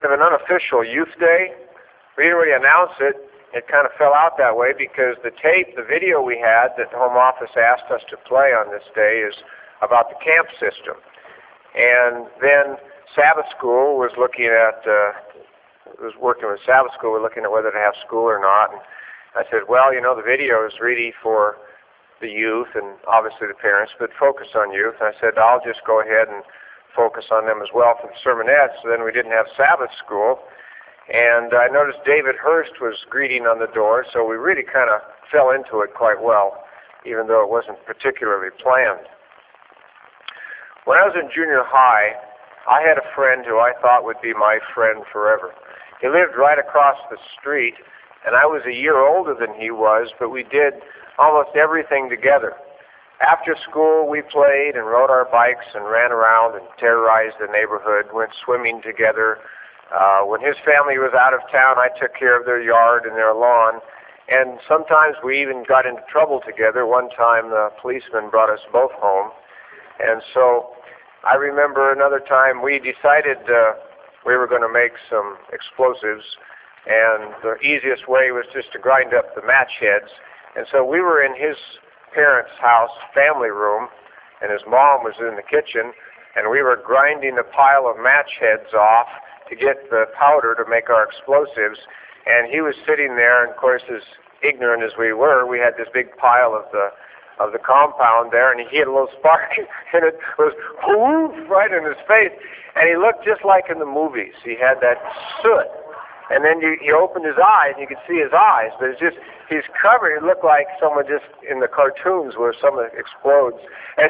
of an unofficial youth day. We didn't really announce it. It kind of fell out that way because the video we had that the Home Office asked us to play on this day is about the camp system. And then Sabbath School was working with Sabbath School. We're looking at whether to have school or not. And I said, well, the video is really for the youth and obviously the parents, but focus on youth. And I said, I'll just go ahead and focus on them as well for the sermonettes. So then we didn't have Sabbath School. And I noticed David Hurst was greeting on the door, so we really kind of fell into it quite well, even though it wasn't particularly planned. When I was in junior high, I had a friend who I thought would be my friend forever. He lived right across the street, and I was a year older than he was, but we did almost everything together. After school, we played and rode our bikes and ran around and terrorized the neighborhood, went swimming together. When his family was out of town, I took care of their yard and their lawn, and sometimes we even got into trouble together. One time the policeman brought us both home, and so I remember another time we decided we were going to make some explosives, and the easiest way was just to grind up the match heads. And so we were in his parents' house, family room, and his mom was in the kitchen, and we were grinding a pile of match heads off to get the powder to make our explosives. And he was sitting there, and of course, as ignorant as we were, we had this big pile of the compound there, and he had a little spark, and it was whoosh, right in his face. And he looked just like in the movies. He had that soot. And then he opened his eyes, and you could see his eyes, but it's just, he's covered. It looked like someone just in the cartoons where someone explodes. And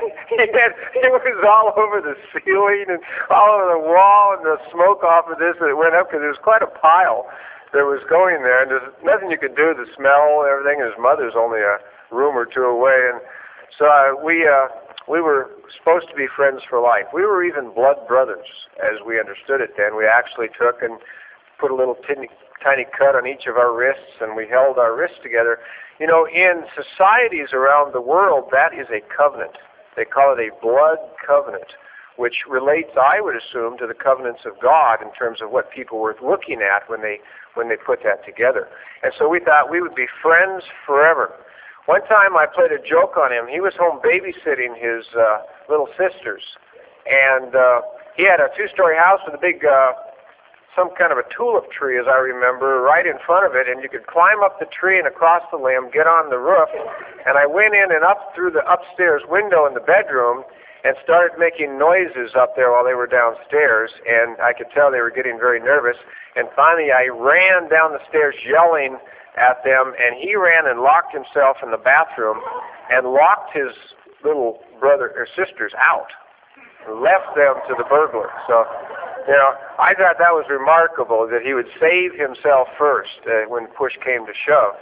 it was all over the ceiling and all over the wall, and the smoke off of this, and it went up because there was quite a pile that was going there, and there's nothing you could do. The smell and everything, and his mother's only a room or two away. And so we were supposed to be friends for life. We were even blood brothers, as we understood it then. We actually took and put a little tiny cut on each of our wrists, and we held our wrists together. In societies around the world, that is a covenant. They call it a blood covenant, which relates, I would assume, to the covenants of God in terms of what people were looking at when they put that together. And so we thought we would be friends forever. One time I played a joke on him. He was home babysitting his little sisters, and he had a two-story house with a big some kind of a tulip tree, as I remember, right in front of it, and you could climb up the tree and across the limb, get on the roof, and I went in and up through the upstairs window in the bedroom and started making noises up there while they were downstairs, and I could tell they were getting very nervous, and finally I ran down the stairs yelling at them, and he ran and locked himself in the bathroom and locked his little brother or sisters out and left them to the burglar. So, I thought that was remarkable that he would save himself first when push came to shove.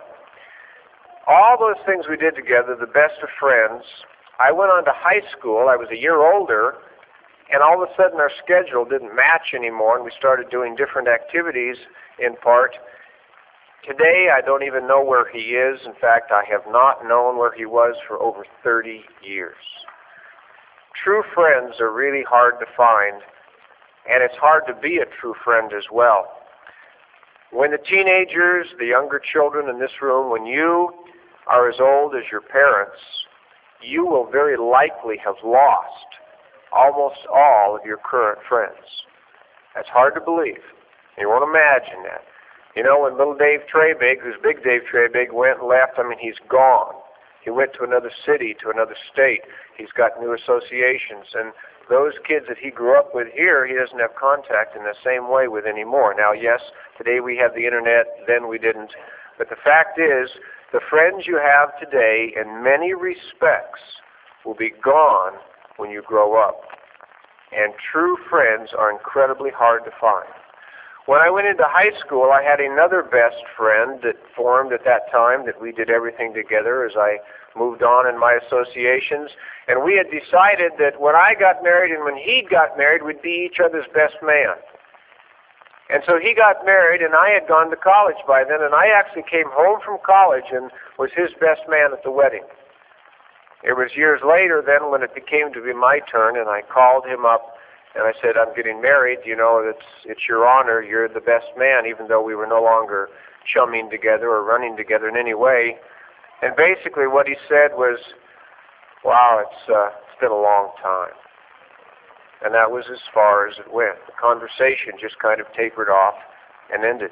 All those things we did together, the best of friends. I went on to high school. I was a year older, and all of a sudden our schedule didn't match anymore, and we started doing different activities in part. Today, I don't even know where he is. In fact, I have not known where he was for over 30 years. True friends are really hard to find, and it's hard to be a true friend as well. When the teenagers, the younger children in this room, when you are as old as your parents, you will very likely have lost almost all of your current friends. That's hard to believe. You won't imagine that. When little Dave Trabig, who's Big Dave Trabig, went and left, he's gone. He went to another city, to another state. He's got new associations, and those kids that he grew up with here, he doesn't have contact in the same way with anymore. Now, yes, today we have the internet, then we didn't. But the fact is, the friends you have today, in many respects, will be gone when you grow up. And true friends are incredibly hard to find. When I went into high school, I had another best friend that formed at that time, that we did everything together as I moved on in my associations. And we had decided that when I got married and when he got married, we'd be each other's best man. And so he got married, and I had gone to college by then, and I actually came home from college and was his best man at the wedding. It was years later then when it became to be my turn, and I called him up, And I said, I'm getting married, you know, it's your honor, you're the best man, even though we were no longer chumming together or running together in any way. And basically what he said was, wow, it's been a long time. And that was as far as it went. The conversation just kind of tapered off and ended.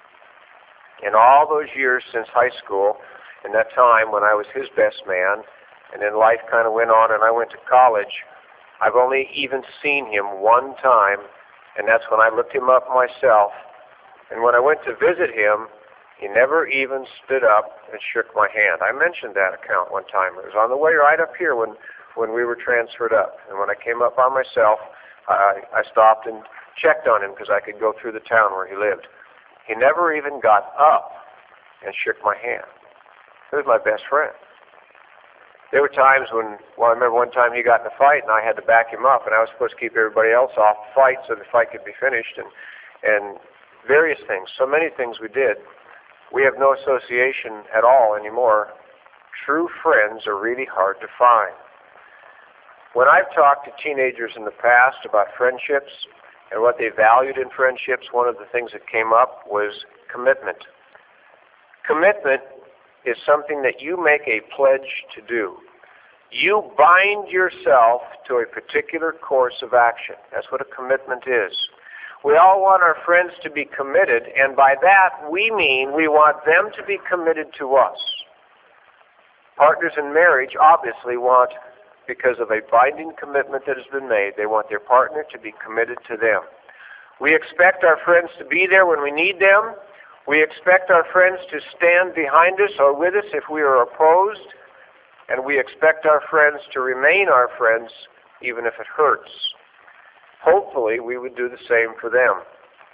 In all those years since high school, in that time when I was his best man, and then life kind of went on and I went to college, I've only even seen him one time, and that's when I looked him up myself. And when I went to visit him, he never even stood up and shook my hand. I mentioned that account one time. It was on the way right up here when we were transferred up. And when I came up by myself, I stopped and checked on him because I could go through the town where he lived. He never even got up and shook my hand. He was my best friend. There were times when, well, I remember one time he got in a fight and I had to back him up, and I was supposed to keep everybody else off the fight so the fight could be finished, and various things, so many things we did. We have no association at all anymore. True friends are really hard to find. When I've talked to teenagers in the past about friendships and what they valued in friendships, one of the things that came up was commitment. Commitment is something that you make a pledge to do. You bind yourself to a particular course of action. That's what a commitment is. We all want our friends to be committed, and by that we mean we want them to be committed to us. Partners in marriage obviously want, because of a binding commitment that has been made, they want their partner to be committed to them. We expect our friends to be there when we need them. We expect our friends to stand behind us or with us if we are opposed. And we expect our friends to remain our friends even if it hurts. Hopefully, we would do the same for them.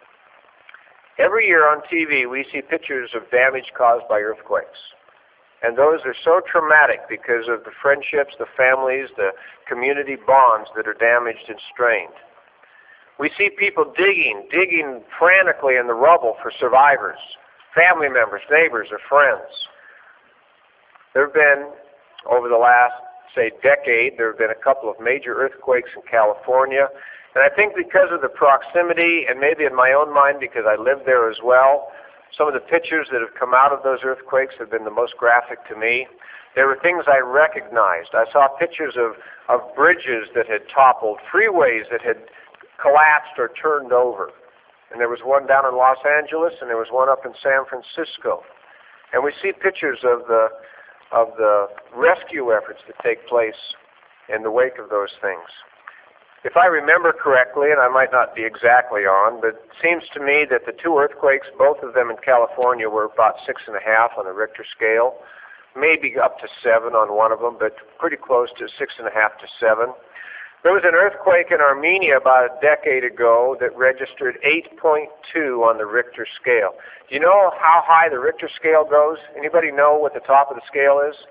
Every year on TV, we see pictures of damage caused by earthquakes. And those are so traumatic because of the friendships, the families, the community bonds that are damaged and strained. We see people digging frantically in the rubble for survivors, family members, neighbors, or friends. There have been, over the last, say, decade, there have been a couple of major earthquakes in California. And I think because of the proximity, and maybe in my own mind because I lived there as well, some of the pictures that have come out of those earthquakes have been the most graphic to me. There were things I recognized. I saw pictures of bridges that had toppled, freeways that had collapsed or turned over. And there was one down in Los Angeles, and there was one up in San Francisco. And we see pictures of the rescue efforts that take place in the wake of those things. If I remember correctly, and I might not be exactly on, but it seems to me that the two earthquakes, both of them in California, were about 6.5 on the Richter scale, maybe up to 7 on one of them, but pretty close to 6.5 to 7. There was an earthquake in Armenia about a decade ago that registered 8.2 on the Richter scale. Do you know how high the Richter scale goes? Anybody know what the top of the scale is?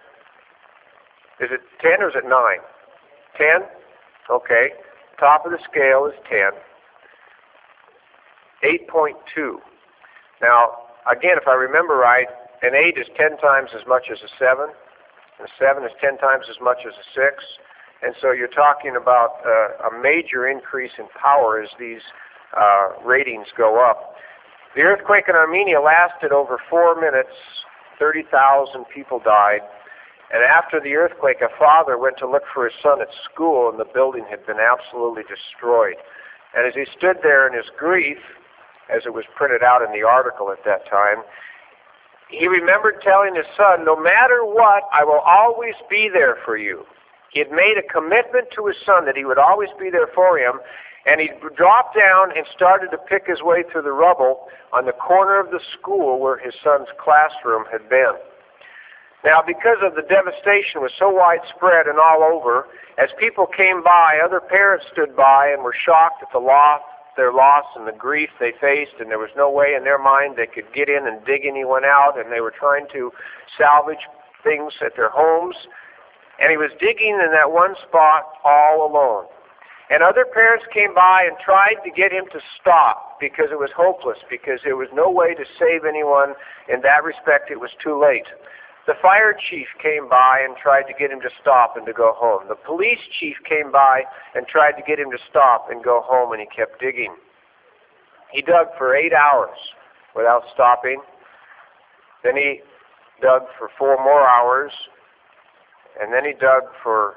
Is it 10 or is it 9? 10? Okay. Top of the scale is 10. 8.2. Now, again, if I remember right, an 8 is 10 times as much as a 7, and a 7 is 10 times as much as a 6. And so you're talking about a major increase in power as these ratings go up. The earthquake in Armenia lasted over 4 minutes. 30,000 people died. And after the earthquake, a father went to look for his son at school, and the building had been absolutely destroyed. And as he stood there in his grief, as it was printed out in the article at that time, he remembered telling his son, "No matter what, I will always be there for you." He had made a commitment to his son that he would always be there for him, and he dropped down and started to pick his way through the rubble on the corner of the school where his son's classroom had been. Now, because of the devastation was so widespread and all over, as people came by, other parents stood by and were shocked at their loss and the grief they faced, and there was no way in their mind they could get in and dig anyone out, and they were trying to salvage things at their homes. And he was digging in that one spot all alone. And other parents came by and tried to get him to stop because it was hopeless, because there was no way to save anyone. In that respect, it was too late. The fire chief came by and tried to get him to stop and to go home. The police chief came by and tried to get him to stop and go home, and he kept digging. He dug for 8 hours without stopping. Then he dug for 4 more hours. And then he dug for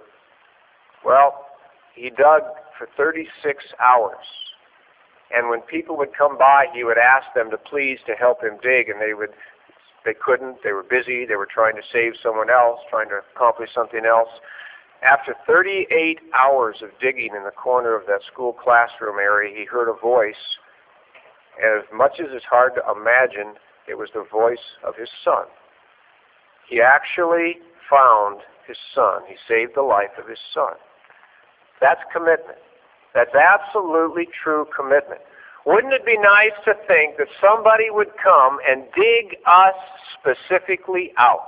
36 hours. And when people would come by, he would ask them to please to help him dig, and they couldn't. They were busy. They were trying to save someone else, trying to accomplish something else. After 38 hours of digging in the corner of that school classroom area, he heard a voice, and as much as it's hard to imagine, it was the voice of his son. He actually found his son. He saved the life of his son. That's commitment. That's absolutely true commitment. Wouldn't it be nice to think that somebody would come and dig us specifically out?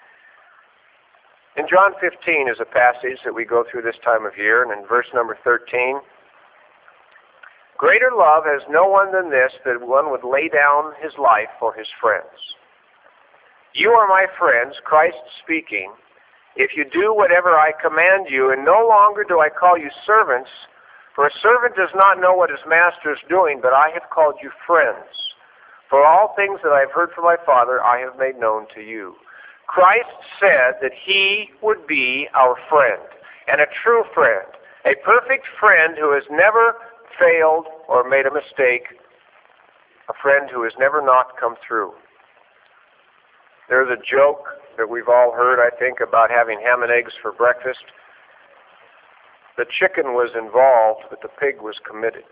In John 15 is a passage that we go through this time of year, and in verse number 13, greater love has no one than this, that one would lay down his life for his friends. You are my friends, Christ speaking, if you do whatever I command you, and no longer do I call you servants, for a servant does not know what his master is doing, but I have called you friends. For all things that I have heard from my Father, I have made known to you. Christ said that he would be our friend, and a true friend, a perfect friend who has never failed or made a mistake, a friend who has never not come through. There's a joke that we've all heard, I think, about having ham and eggs for breakfast. The chicken was involved, but the pig was committed.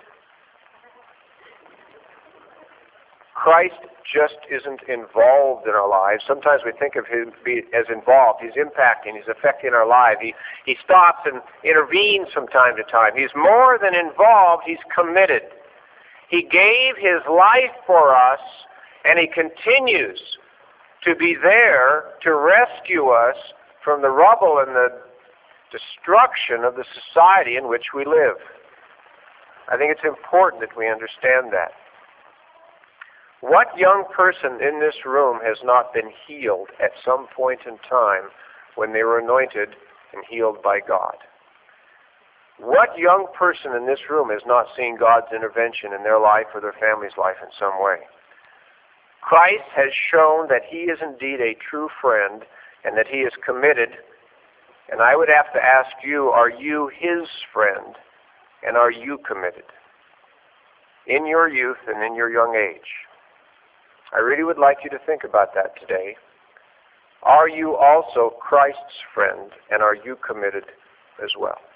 Christ just isn't involved in our lives. Sometimes we think of him as involved. He's impacting, he's affecting our life. He stops and intervenes from time to time. He's more than involved, he's committed. He gave his life for us, and he continues to be there to rescue us from the rubble and the destruction of the society in which we live. I think it's important that we understand that. What young person in this room has not been healed at some point in time when they were anointed and healed by God? What young person in this room has not seen God's intervention in their life or their family's life in some way? Christ has shown that he is indeed a true friend and that he is committed. And I would have to ask you, are you his friend, and are you committed in your youth and in your young age? I really would like you to think about that today. Are you also Christ's friend, and are you committed as well?